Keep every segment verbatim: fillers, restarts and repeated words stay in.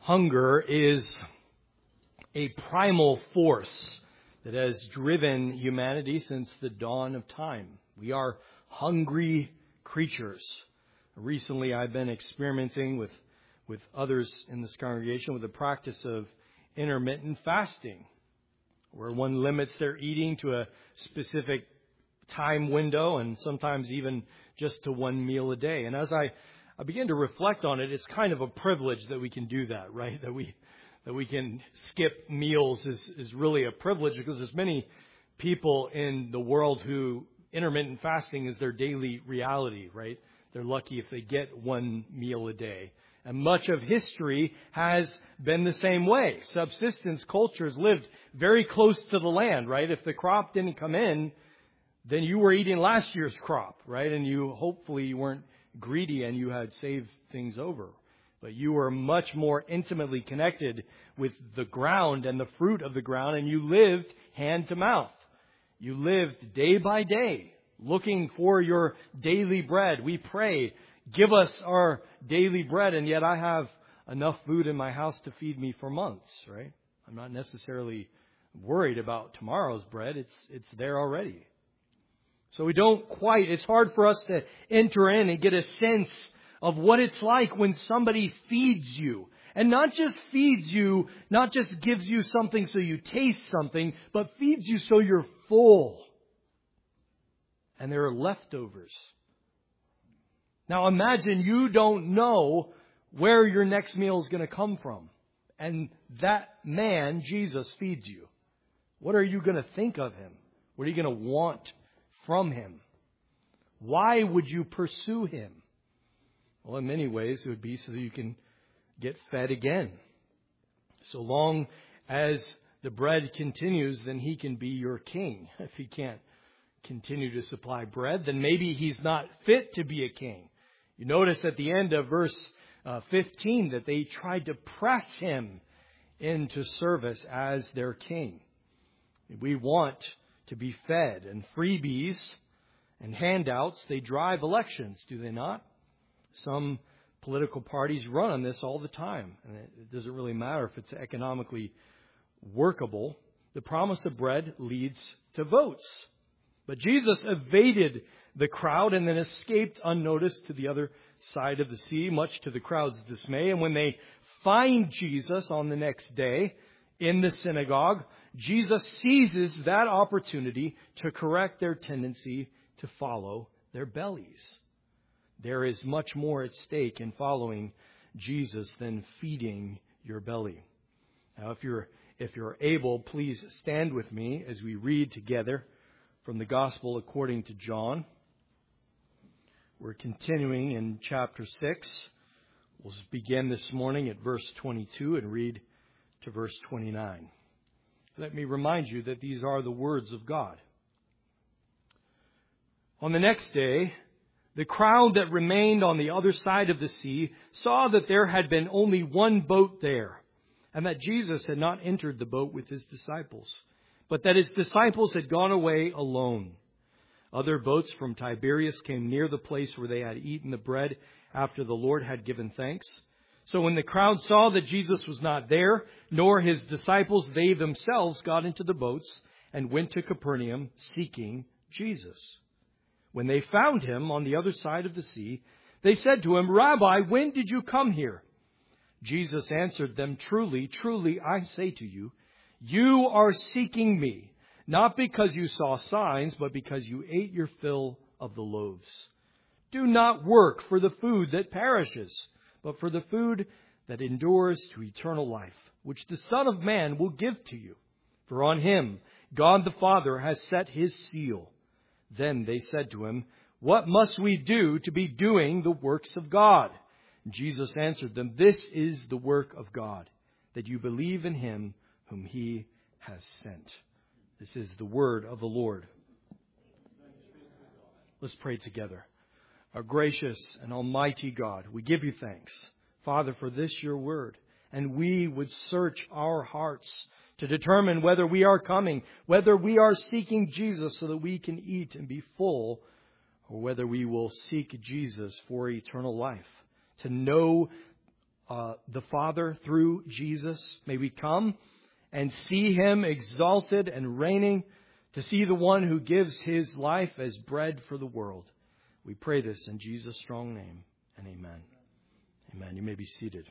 Hunger is a primal force that has driven humanity since the dawn of time. We are hungry creatures. Recently, I've been experimenting with, with others in this congregation with the practice of intermittent fasting, where one limits their eating to a specific time window and sometimes even just to one meal a day. And as I I begin to reflect on it, it's kind of a privilege that we can do that, right? That we that we can skip meals is, is really a privilege, because there's many people in the world who intermittent fasting is their daily reality, right? They're lucky if they get one meal a day. And much of history has been the same way. Subsistence cultures lived very close to the land, right? If the crop didn't come in, then you were eating last year's crop, right? And you hopefully you weren't greedy and you had saved things over. But you were much more intimately connected with the ground and the fruit of the ground, and you lived hand to mouth. You lived day by day, looking for your daily bread. We pray, give us our daily bread, and yet I have enough food in my house to feed me for months, right? I'm not necessarily worried about tomorrow's bread. It's it's there already. So we don't quite, it's hard for us to enter in and get a sense of what it's like when somebody feeds you. And not just feeds you, not just gives you something so you taste something, but feeds you so you're full. And there are leftovers. Now imagine you don't know where your next meal is going to come from. And that man, Jesus, feeds you. What are you going to think of him? What are you going to want from him? Why would you pursue him? Well, in many ways, it would be so that you can get fed again. So long as the bread continues, then he can be your king. If he can't continue to supply bread, then maybe he's not fit to be a king. You notice at the end of verse uh, fifteen that they tried to press him into service as their king. We want to be fed, and freebies and handouts, they drive elections, do they not? Some political parties run on this all the time, and it doesn't really matter if it's economically workable. The promise of bread leads to votes. But Jesus evaded the crowd and then escaped unnoticed to the other side of the sea, much to the crowd's dismay. And when they find Jesus on the next day in the synagogue, Jesus seizes that opportunity to correct their tendency to follow their bellies. There is much more at stake in following Jesus than feeding your belly. Now, if you're if you're able, please stand with me as we read together from the Gospel according to John. We're continuing in chapter six. We'll begin this morning at verse twenty-two and read to verse twenty-nine. Let me remind you that these are the words of God. On the next day, the crowd that remained on the other side of the sea saw that there had been only one boat there, and that Jesus had not entered the boat with his disciples, but that his disciples had gone away alone. Other boats from Tiberias came near the place where they had eaten the bread after the Lord had given thanks. So when the crowd saw that Jesus was not there, nor his disciples, they themselves got into the boats and went to Capernaum seeking Jesus. When they found him on the other side of the sea, they said to him, "Rabbi, when did you come here?" Jesus answered them, "Truly, truly, I say to you, you are seeking me, not because you saw signs, but because you ate your fill of the loaves. Do not work for the food that perishes, but for the food that endures to eternal life, which the Son of Man will give to you. For on him God the Father has set his seal." Then they said to him, "What must we do to be doing the works of God?" Jesus answered them, "This is the work of God, that you believe in him whom he has sent." This is the word of the Lord. Let's pray together. Our gracious and almighty God, we give you thanks, Father, for this your word. And we would search our hearts to determine whether we are coming, whether we are seeking Jesus so that we can eat and be full, or whether we will seek Jesus for eternal life, to know uh, the Father through Jesus. May we come and see Him exalted and reigning, to see the one who gives His life as bread for the world. We pray this in Jesus' strong name, and amen. Amen. You may be seated.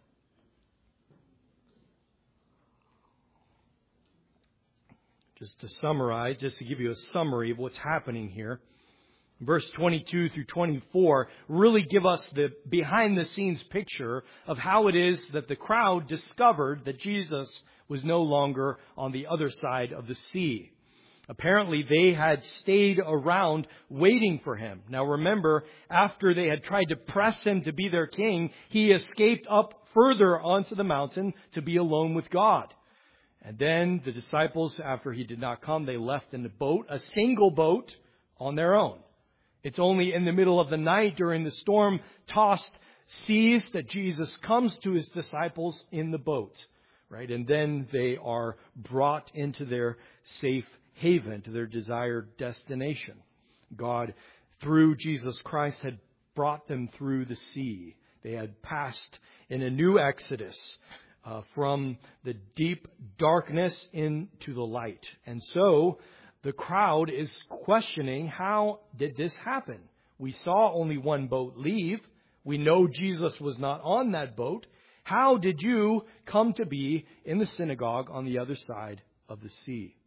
Just to summarize, just to give you a summary of what's happening here, verse twenty-two through twenty-four really give us the behind-the-scenes picture of how it is that the crowd discovered that Jesus was no longer on the other side of the sea. Apparently, they had stayed around waiting for Him. Now remember, after they had tried to press Him to be their king, He escaped up further onto the mountain to be alone with God. And then the disciples, after He did not come, they left in the boat, a single boat, on their own. It's only in the middle of the night during the storm-tossed seas that Jesus comes to His disciples in the boat, right? And then they are brought into their safe haven, to their desired destination. God, through Jesus Christ, had brought them through the sea. They had passed in a new exodus uh, from the deep darkness into the light. And so the crowd is questioning, how did this happen? We saw only one boat leave. We know Jesus was not on that boat. How did you come to be in the synagogue on the other side of the sea?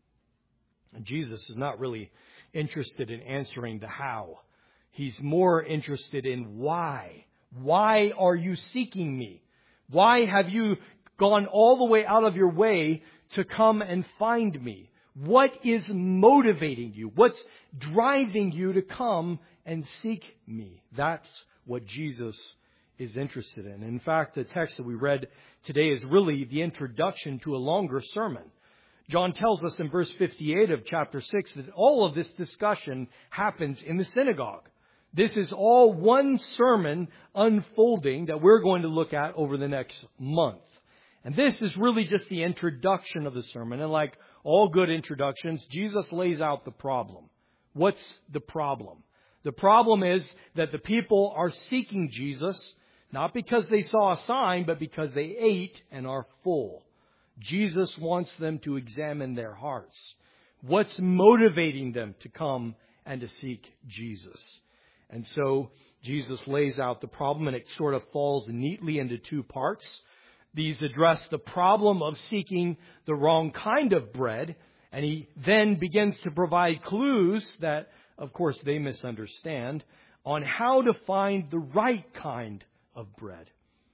And Jesus is not really interested in answering the how. He's more interested in why. Why are you seeking me? Why have you gone all the way out of your way to come and find me? What is motivating you? What's driving you to come and seek me? That's what Jesus is interested in. In fact, the text that we read today is really the introduction to a longer sermon. John tells us in verse fifty-eight of chapter six that all of this discussion happens in the synagogue. This is all one sermon unfolding that we're going to look at over the next month. And this is really just the introduction of the sermon. And like all good introductions, Jesus lays out the problem. What's the problem? The problem is that the people are seeking Jesus, not because they saw a sign, but because they ate and are full. Jesus wants them to examine their hearts. What's motivating them to come and to seek Jesus? And so Jesus lays out the problem, and it sort of falls neatly into two parts. These address the problem of seeking the wrong kind of bread, and He then begins to provide clues that, of course, they misunderstand on how to find the right kind of bread.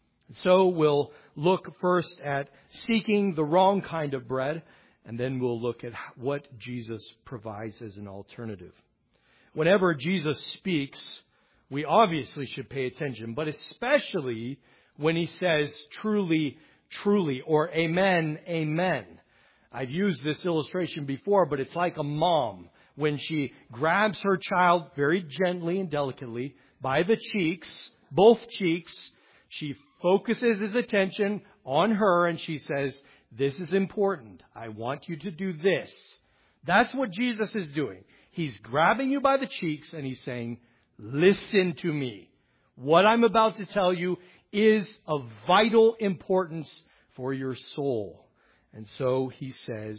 So we'll look first at seeking the wrong kind of bread, and then we'll look at what Jesus provides as an alternative. Whenever Jesus speaks, we obviously should pay attention, but especially when He says truly, truly, or amen, amen. I've used this illustration before, but it's like a mom when she grabs her child very gently and delicately by the cheeks, both cheeks. She focuses his attention on her and she says, this is important. I want you to do this. That's what Jesus is doing. He's grabbing you by the cheeks and He's saying, listen to me. What I'm about to tell you is of vital importance for your soul. And so He says,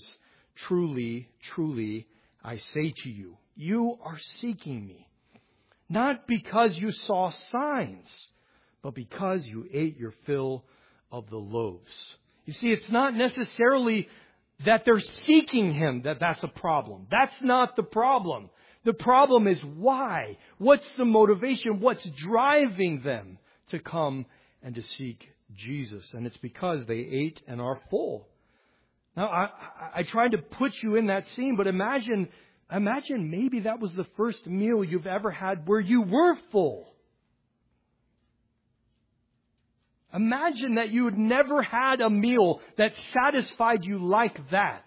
truly, truly, I say to you, you are seeking me, not because you saw signs, but because you ate your fill of the loaves. You see, it's not necessarily that they're seeking Him that that's a problem. That's not the problem. The problem is why? What's the motivation? What's driving them to come and to seek Jesus? And it's because they ate and are full. Now, I, I tried to put you in that scene, but imagine, imagine maybe that was the first meal you've ever had where you were full. Imagine that you had never had a meal that satisfied you like that.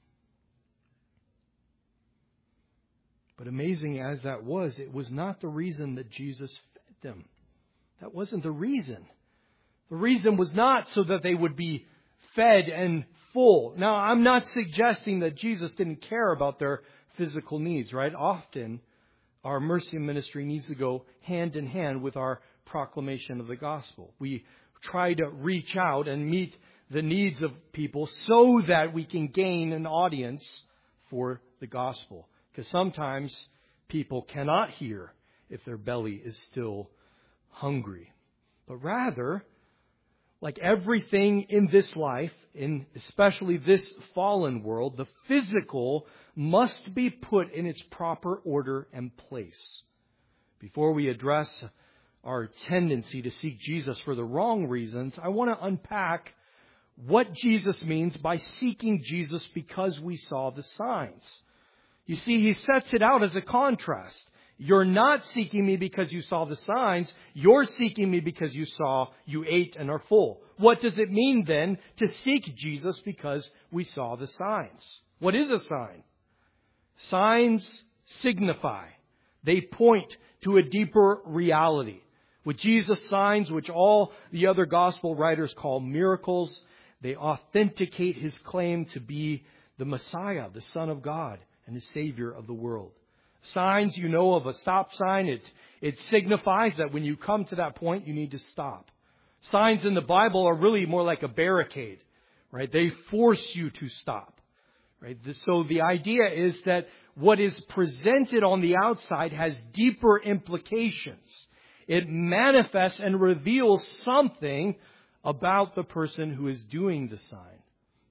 But amazing as that was, it was not the reason that Jesus fed them. That wasn't the reason. The reason was not so that they would be fed and full. Now, I'm not suggesting that Jesus didn't care about their physical needs, right? Often, our mercy ministry needs to go hand in hand with our proclamation of the gospel. We try to reach out and meet the needs of people so that we can gain an audience for the gospel. Because sometimes people cannot hear if their belly is still hungry. But rather, like everything in this life, in especially this fallen world, the physical must be put in its proper order and place. Before we address our tendency to seek Jesus for the wrong reasons, I want to unpack what Jesus means by seeking Jesus because we saw the signs. You see, he sets it out as a contrast. You're not seeking me because you saw the signs. You're seeking me because you saw, you ate and are full. What does it mean then to seek Jesus because we saw the signs? What is a sign? Signs signify. They point to a deeper reality. With Jesus' signs, which all the other gospel writers call miracles, they authenticate his claim to be the Messiah, the Son of God, and the Savior of the world. Signs, you know of a stop sign. It, it signifies that when you come to that point, you need to stop. Signs in the Bible are really more like a barricade, right? They force you to stop, right? So the idea is that what is presented on the outside has deeper implications. It manifests and reveals something about the person who is doing the sign.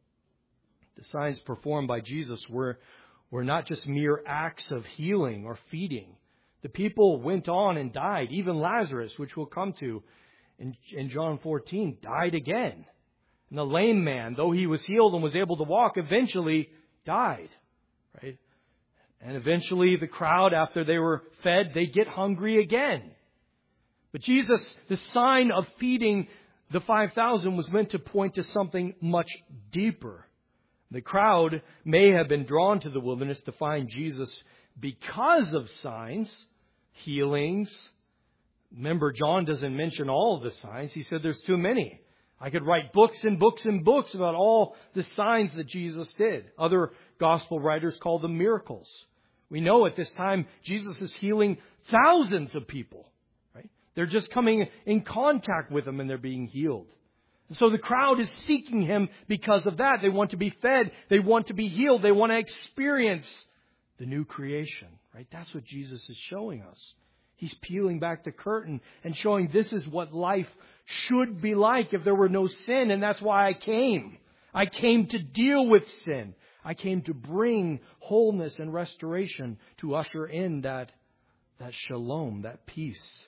The signs performed by Jesus were, were not just mere acts of healing or feeding. The people went on and died. Even Lazarus, which we'll come to in, in John fourteen, died again. And the lame man, though he was healed and was able to walk, eventually died. Right? And eventually the crowd, after they were fed, they get hungry again. But Jesus, the sign of feeding the five thousand was meant to point to something much deeper. The crowd may have been drawn to the wilderness to find Jesus because of signs, healings. Remember, John doesn't mention all of the signs. He said there's too many. I could write books and books and books about all the signs that Jesus did. Other gospel writers call them miracles. We know at this time Jesus is healing thousands of people. Right? They're just coming in contact with him and they're being healed. And so the crowd is seeking him because of that. They want to be fed. They want to be healed. They want to experience the new creation. Right? That's what Jesus is showing us. He's peeling back the curtain and showing this is what life should be like if there were no sin. And that's why I came. I came to deal with sin. I came to bring wholeness and restoration to usher in that, that shalom, that peace.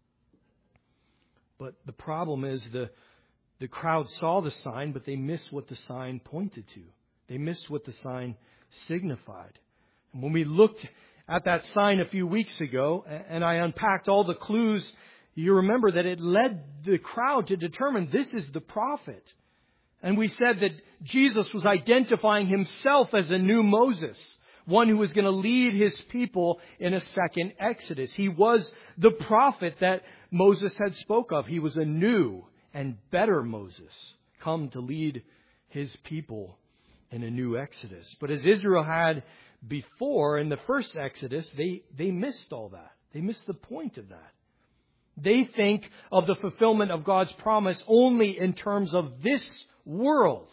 But the problem is the, the crowd saw the sign, but they missed what the sign pointed to. They missed what the sign signified. And when we looked at that sign a few weeks ago, and I unpacked all the clues, you remember that it led the crowd to determine this is the prophet. And we said that Jesus was identifying himself as a new Moses, one who was going to lead his people in a second Exodus. He was the prophet that Moses had spoke of. He was a new and better Moses, come to lead his people in a new Exodus. But as Israel had before in the first Exodus, they, they missed all that. They missed the point of that. They think of the fulfillment of God's promise only in terms of this world.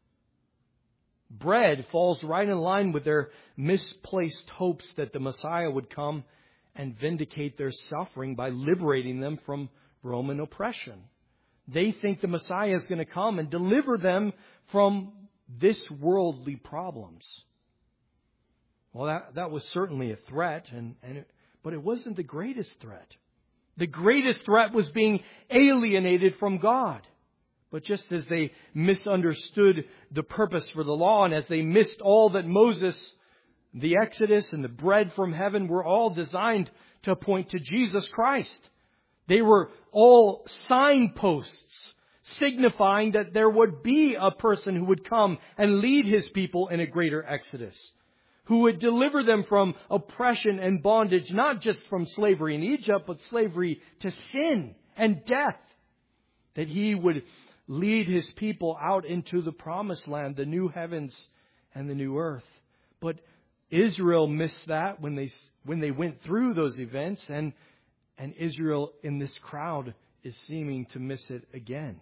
Bread falls right in line with their misplaced hopes that the Messiah would come and vindicate their suffering by liberating them from Roman oppression. They think the Messiah is going to come and deliver them from this worldly problems. Well, that, that was certainly a threat, and, and it, but it wasn't the greatest threat. The greatest threat was being alienated from God. But just as they misunderstood the purpose for the law, and as they missed all that Moses, the Exodus, and the bread from heaven were all designed to point to Jesus Christ. They were all signposts signifying that there would be a person who would come and lead his people in a greater Exodus, who would deliver them from oppression and bondage, not just from slavery in Egypt, but slavery to sin and death. That he would lead his people out into the promised land, the new heavens and the new earth. But Israel missed that when they when they went through those events, and and Israel in this crowd is seeming to miss it again.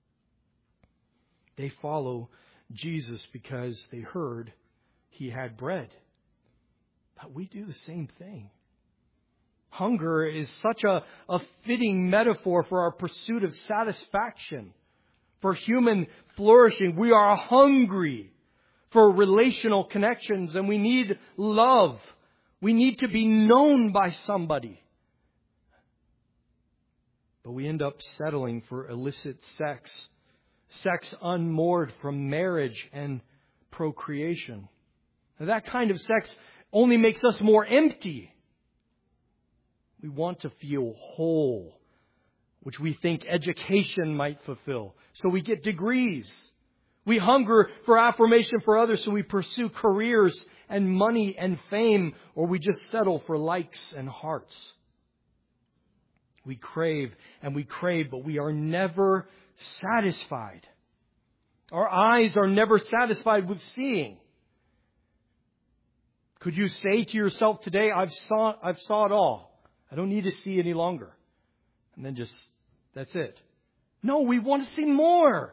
They follow Jesus because they heard He had bread. But we do the same thing. Hunger is such a, a fitting metaphor for our pursuit of satisfaction, for human flourishing. We are hungry for relational connections, and we need love. We need to be known by somebody. But we end up settling for illicit sex, sex unmoored from marriage and procreation. Now, that kind of sex only makes us more empty. We want to feel whole, which we think education might fulfill. So we get degrees. We hunger for affirmation for others, so we pursue careers and money and fame, or we just settle for likes and hearts. We crave and we crave, but we are never satisfied. Our eyes are never satisfied with seeing. Could you say to yourself today, I've saw, I've saw it all. I don't need to see any longer. And then just, that's it. No, we want to see more.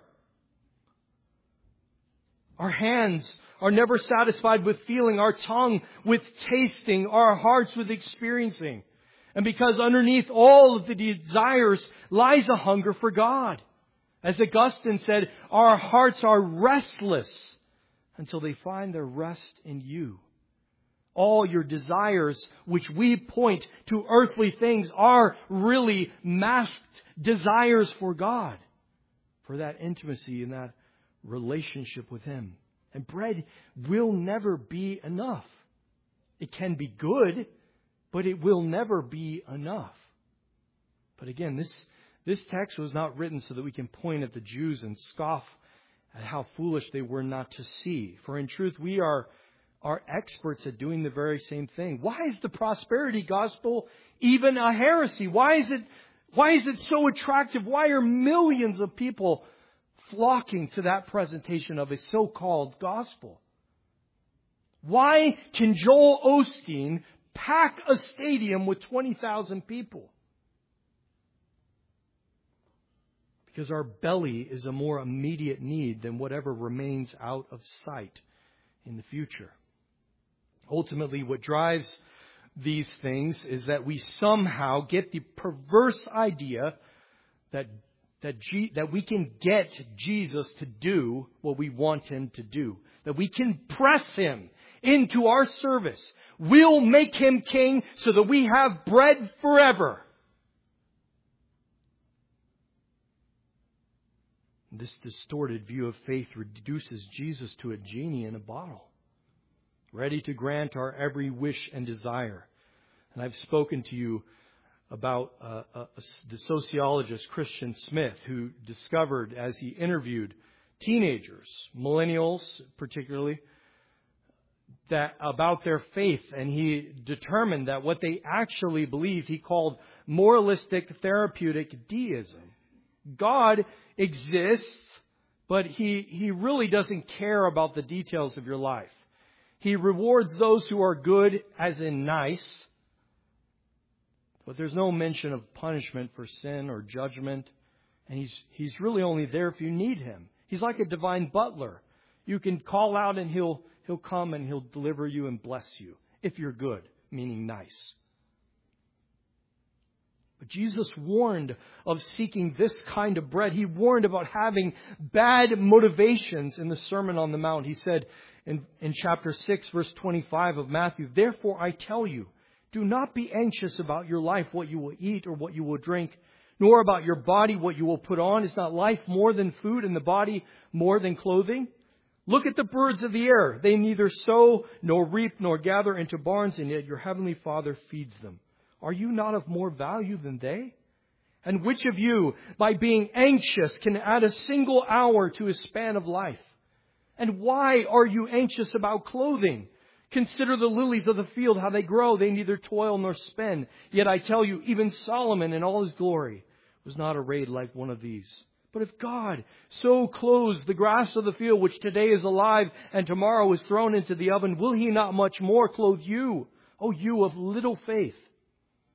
Our hands are never satisfied with feeling, our tongue with tasting, our hearts with experiencing. And because underneath all of the desires lies a hunger for God. As Augustine said, our hearts are restless until they find their rest in You. All your desires, which we point to earthly things, are really masked desires for God, for that intimacy and that relationship with Him. And bread will never be enough. It can be good, but it will never be enough. But again, this, this text was not written so that we can point at the Jews and scoff at how foolish they were not to see. For in truth, we are are experts at doing the very same thing. Why is the prosperity gospel even a heresy? Why is it, why is it so attractive? Why are millions of people flocking to that presentation of a so-called gospel? Why can Joel Osteen pack a stadium with twenty thousand people? Because our belly is a more immediate need than whatever remains out of sight in the future. Ultimately, what drives these things is that we somehow get the perverse idea that that, G, that we can get Jesus to do what we want Him to do. That we can press Him into our service. We'll make Him king so that we have bread forever. This distorted view of faith reduces Jesus to a genie in a bottle, ready to grant our every wish and desire. And I've spoken to you about uh, uh, the sociologist Christian Smith, who discovered as he interviewed teenagers, millennials particularly, that about their faith. And he determined that what they actually believed he called moralistic therapeutic deism. God exists, but he, he really doesn't care about the details of your life. He rewards those who are good, as in nice. But there's no mention of punishment for sin or judgment. And he's, he's really only there if you need Him. He's like a divine butler. You can call out and he'll, he'll come and He'll deliver you and bless you. If you're good, meaning nice. But Jesus warned of seeking this kind of bread. He warned about having bad motivations in the Sermon on the Mount. He said, In, in chapter six, verse twenty-five of Matthew, "Therefore I tell you, do not be anxious about your life, what you will eat or what you will drink, nor about your body, what you will put on. Is not life more than food, and the body more than clothing? Look at the birds of the air. They neither sow nor reap nor gather into barns, and yet your heavenly Father feeds them. Are you not of more value than they? And which of you, by being anxious, can add a single hour to his span of life? And why are you anxious about clothing? Consider the lilies of the field, how they grow. They neither toil nor spin. Yet I tell you, even Solomon in all his glory was not arrayed like one of these. But if God so clothes the grass of the field, which today is alive and tomorrow is thrown into the oven, will He not much more clothe you, O you of little faith?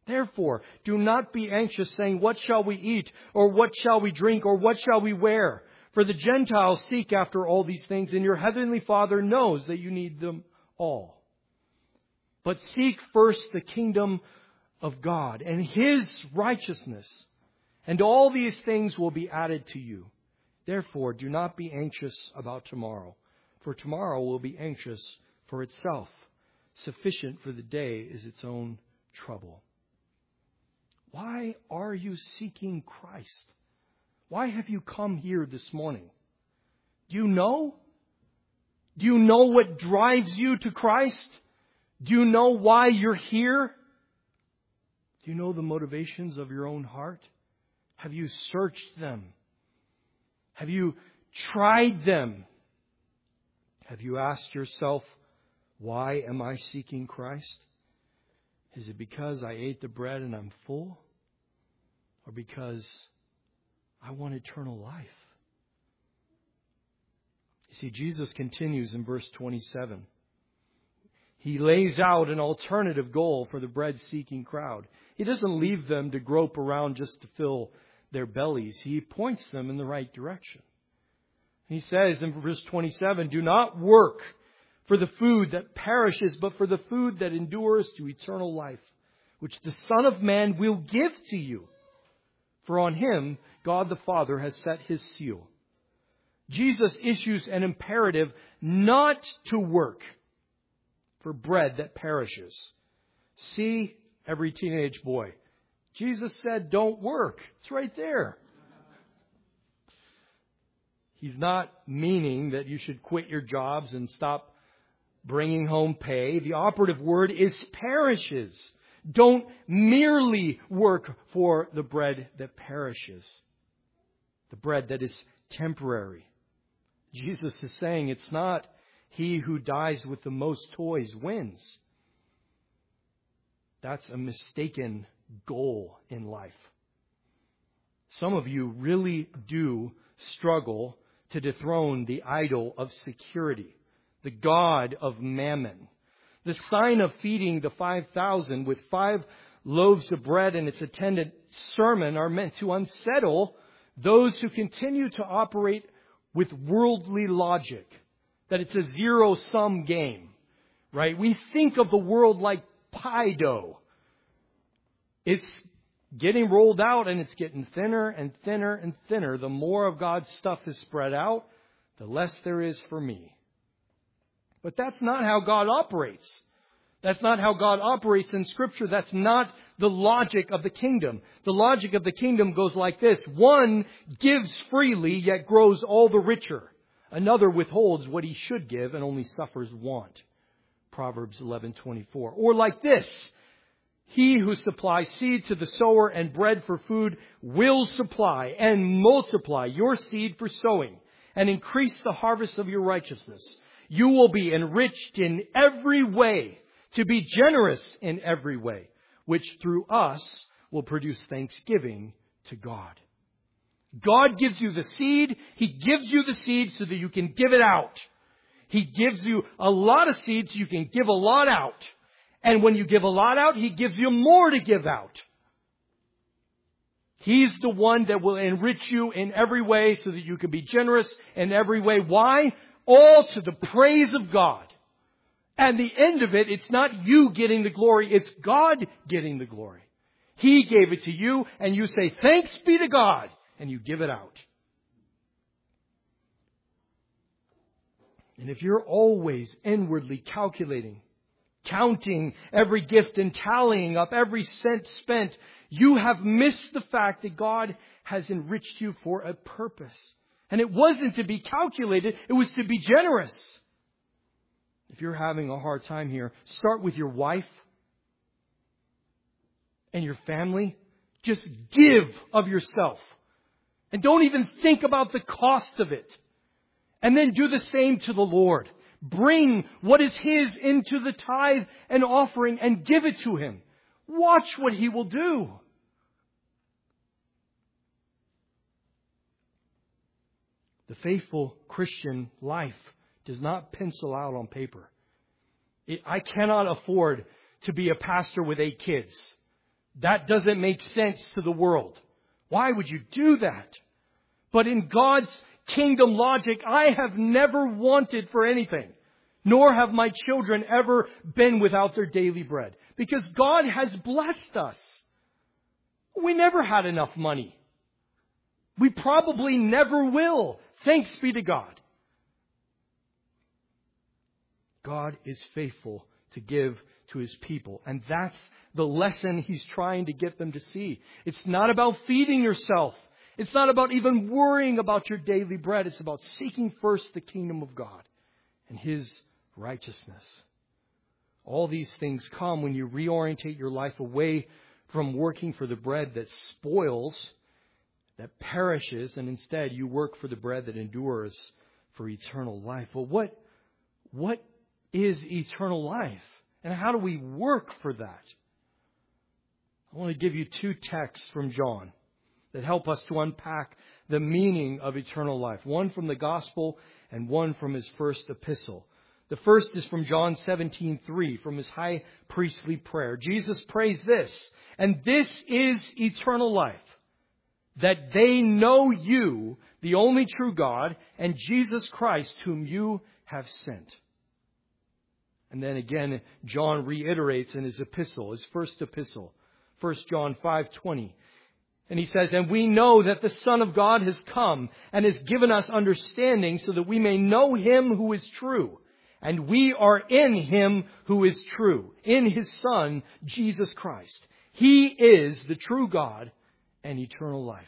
Therefore, do not be anxious, saying, what shall we eat? Or what shall we drink? Or what shall we wear? For the Gentiles seek after all these things, and your heavenly Father knows that you need them all. But seek first the kingdom of God and His righteousness, and all these things will be added to you. Therefore, do not be anxious about tomorrow, for tomorrow will be anxious for itself. Sufficient for the day is its own trouble. Why are you seeking Christ? Why have you come here this morning? Do you know? Do you know what drives you to Christ? Do you know why you're here? Do you know the motivations of your own heart? Have you searched them? Have you tried them? Have you asked yourself, why am I seeking Christ? Is it because I ate the bread and I'm full? Or because I want eternal life? You see, Jesus continues in verse twenty-seven. He lays out an alternative goal for the bread-seeking crowd. He doesn't leave them to grope around just to fill their bellies. He points them in the right direction. He says in verse twenty-seven, do not work for the food that perishes, but for the food that endures to eternal life, which the Son of Man will give to you. For on Him, God the Father has set His seal. Jesus issues an imperative not to work for bread that perishes. See, every teenage boy, Jesus said, don't work. It's right there. He's not meaning that you should quit your jobs and stop bringing home pay. The operative word is perishes. Don't merely work for the bread that perishes. The bread that is temporary. Jesus is saying it's not he who dies with the most toys wins. That's a mistaken goal in life. Some of you really do struggle to dethrone the idol of security, the god of mammon. The sign of feeding the five thousand with five loaves of bread and its attendant sermon are meant to unsettle those who continue to operate with worldly logic, that it's a zero-sum game, right? We think of the world like pie dough. It's getting rolled out and it's getting thinner and thinner and thinner. The more of God's stuff is spread out, the less there is for me. But that's not how God operates. That's not how God operates in Scripture. That's not the logic of the kingdom. The logic of the kingdom goes like this. One gives freely, yet grows all the richer. Another withholds what he should give and only suffers want. Proverbs eleven twenty-four. Or like this. He who supplies seed to the sower and bread for food will supply and multiply your seed for sowing and increase the harvest of your righteousness. You will be enriched in every way, to be generous in every way, which through us will produce thanksgiving to God. God gives you the seed. He gives you the seed so that you can give it out. He gives you a lot of seed so you can give a lot out. And when you give a lot out, He gives you more to give out. He's the one that will enrich you in every way so that you can be generous in every way. Why? All to the praise of God. And the end of it, it's not you getting the glory, it's God getting the glory. He gave it to you, and you say, thanks be to God, and you give it out. And if you're always inwardly calculating, counting every gift and tallying up every cent spent, you have missed the fact that God has enriched you for a purpose. And it wasn't to be calculated, it was to be generous. If you're having a hard time here, start with your wife and your family. Just give of yourself. And don't even think about the cost of it. And then do the same to the Lord. Bring what is His into the tithe and offering and give it to Him. Watch what He will do. The faithful Christian life does not pencil out on paper. It, I cannot afford to be a pastor with eight kids. That doesn't make sense to the world. Why would you do that? But in God's kingdom logic, I have never wanted for anything, nor have my children ever been without their daily bread, because God has blessed us. We never had enough money. We probably never will. Thanks be to God. God is faithful to give to His people. And that's the lesson He's trying to get them to see. It's not about feeding yourself. It's not about even worrying about your daily bread. It's about seeking first the kingdom of God and His righteousness. All these things come when you reorientate your life away from working for the bread that spoils, that perishes, and instead you work for the bread that endures for eternal life. But what, what is eternal life? And how do we work for that? I want to give you two texts from John that help us to unpack the meaning of eternal life. One from the gospel and one from his first epistle. The first is from John seventeen three, from his high priestly prayer. Jesus prays this, and this is eternal life, that they know you, the only true God, and Jesus Christ, whom you have sent. And then again, John reiterates in his epistle, his first epistle, First John five twenty. And he says, and we know that the Son of God has come and has given us understanding so that we may know Him who is true. And we are in Him who is true, in His Son, Jesus Christ. He is the true God and eternal life.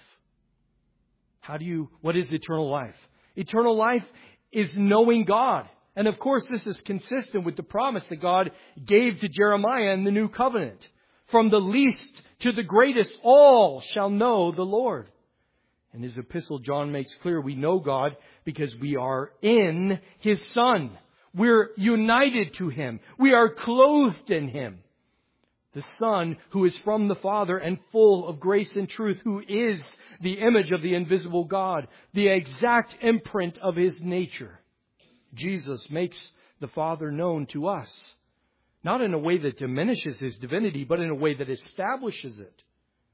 How do you, what is eternal life? Eternal life is knowing God. And of course, this is consistent with the promise that God gave to Jeremiah in the New Covenant. From the least to the greatest, all shall know the Lord. In his epistle, John makes clear we know God because we are in His Son. We're united to Him. We are clothed in Him. The Son who is from the Father and full of grace and truth, who is the image of the invisible God, the exact imprint of His nature. Jesus makes the Father known to us. Not in a way that diminishes His divinity, but in a way that establishes it.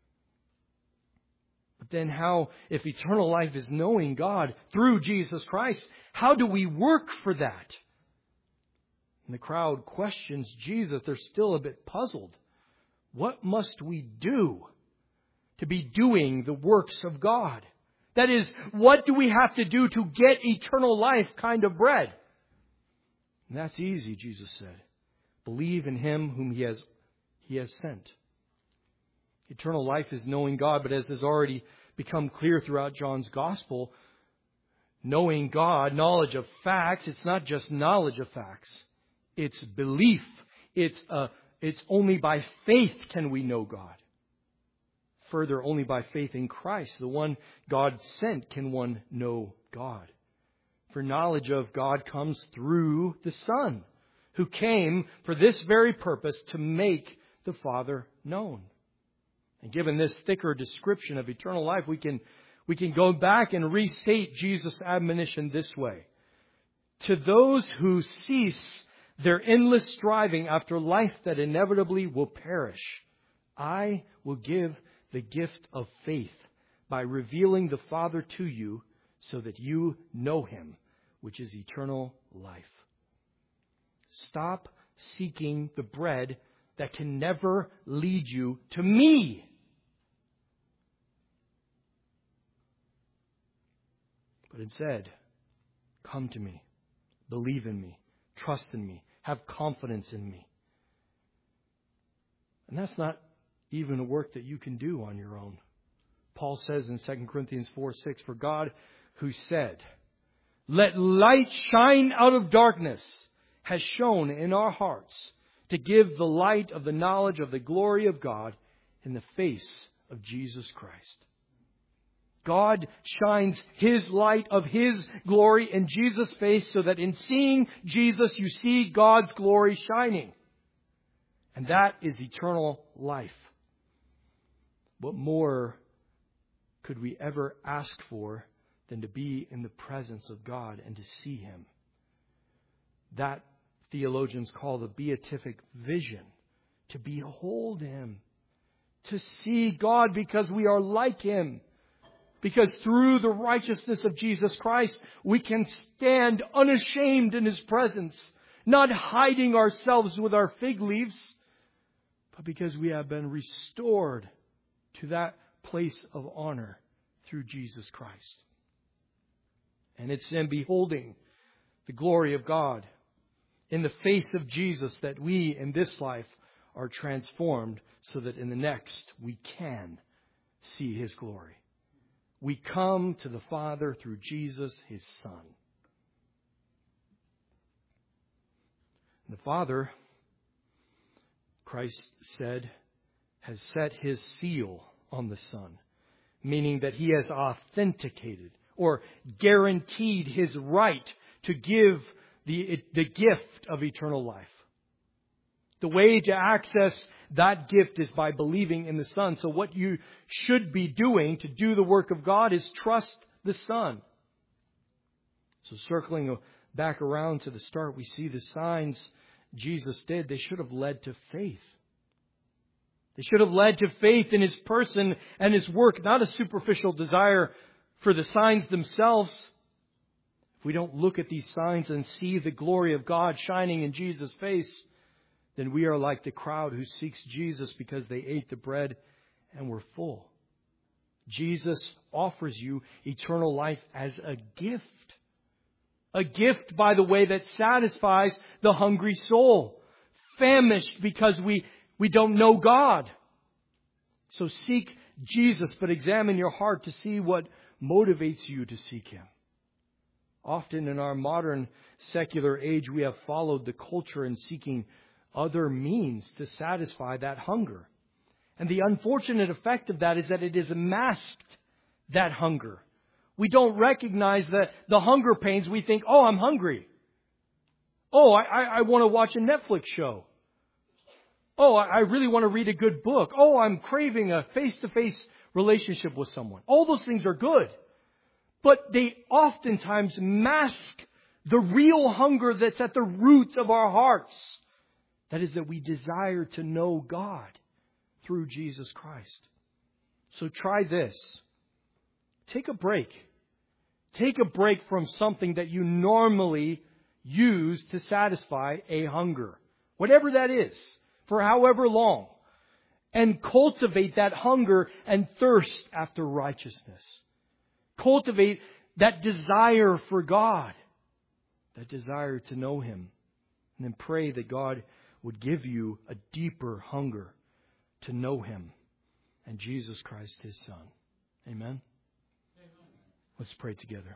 But then how, if eternal life is knowing God through Jesus Christ, how do we work for that? And the crowd questions Jesus. They're still a bit puzzled. What must we do to be doing the works of God? That is, what do we have to do to get eternal life kind of bread? And that's easy, Jesus said. Believe in Him whom He has, He has sent. Eternal life is knowing God, but as has already become clear throughout John's Gospel, knowing God, knowledge of facts, it's not just knowledge of facts. It's belief. It's, uh, it's only by faith can we know God. Further, only by faith in Christ, the one God sent, can one know God. For knowledge of God comes through the Son, who came for this very purpose, to make the Father known. And given this thicker description of eternal life, we can, we can go back and restate Jesus' admonition this way. To those who cease their endless striving after life that inevitably will perish, I will give the gift of faith by revealing the Father to you so that you know Him, which is eternal life. Stop seeking the bread that can never lead you to me. But instead, come to me, believe in me, trust in me, have confidence in me. And that's not even a work that you can do on your own. Paul says in Second Corinthians four six, for God who said, let light shine out of darkness, has shone in our hearts to give the light of the knowledge of the glory of God in the face of Jesus Christ. God shines His light of His glory in Jesus' face so that in seeing Jesus you see God's glory shining. And that is eternal life. What more could we ever ask for than to be in the presence of God and to see Him? That theologians call the beatific vision. To behold Him. to see God because we are like Him. Because through the righteousness of Jesus Christ, we can stand unashamed in His presence, not hiding ourselves with our fig leaves, but because we have been restored to that place of honor through Jesus Christ. And it's in beholding the glory of God in the face of Jesus that we in this life are transformed so that in the next we can see His glory. We come to the Father through Jesus, His Son. And the Father, Christ said, has set His seal on the Son, meaning that He has authenticated or guaranteed His right to give the, the gift of eternal life. The way to access that gift is by believing in the Son. So what you should be doing to do the work of God is trust the Son. So circling back around to the start, we see the signs Jesus did. They should have led to faith. They should have led to faith in His person and His work, not a superficial desire for the signs themselves. If we don't look at these signs and see the glory of God shining in Jesus' face, then we are like the crowd who seeks Jesus because they ate the bread and were full. Jesus offers you eternal life as a gift. A gift, by the way, that satisfies the hungry soul, famished because we, we don't know God. So seek Jesus, but examine your heart to see what motivates you to seek Him. Often in our modern secular age, we have followed the culture in seeking other means to satisfy that hunger. And the unfortunate effect of that is that it has masked that hunger. We don't recognize the, the hunger pains. We think, oh, I'm hungry. Oh, I, I, I want to watch a Netflix show. Oh, I, I really want to read a good book. Oh, I'm craving a face-to-face relationship with someone. All those things are good. But they oftentimes mask the real hunger that's at the root of our hearts. That is that we desire to know God through Jesus Christ. So try this. Take a break. Take a break from something that you normally use to satisfy a hunger. Whatever that is, for however long. And cultivate that hunger and thirst after righteousness. Cultivate that desire for God. That desire to know Him. And then pray that God would give you a deeper hunger to know Him and Jesus Christ, His Son. Amen? Amen. Let's pray together.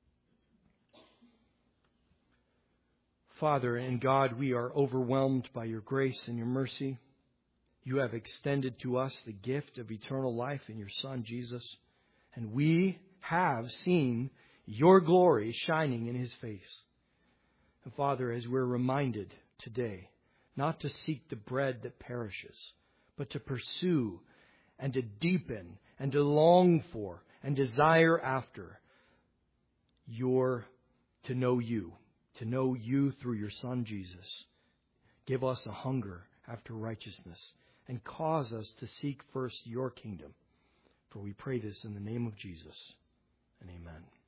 Father and God, we are overwhelmed by Your grace and Your mercy. You have extended to us the gift of eternal life in Your Son, Jesus. And we have seen Your glory shining in His face. And Father, as we're reminded today, not to seek the bread that perishes, but to pursue and to deepen and to long for and desire after your, to know You, to know You through Your Son Jesus. Give us a hunger after righteousness and cause us to seek first Your kingdom. For we pray this in the name of Jesus, and amen.